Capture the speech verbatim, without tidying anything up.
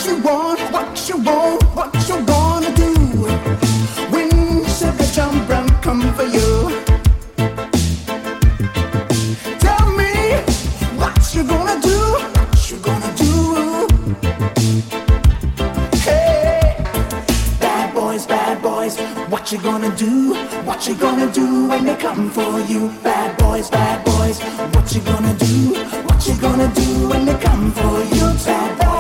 you want, what you want, what you gonna do when sugar jump and come for you? Tell me what you gonna do, what you gonna do? Hey, bad boys, bad boys, what you gonna do? What you gonna do when they come for you? Bad boys, bad boys, what you gonna do? What you gonna do when they come for you? Bad boys.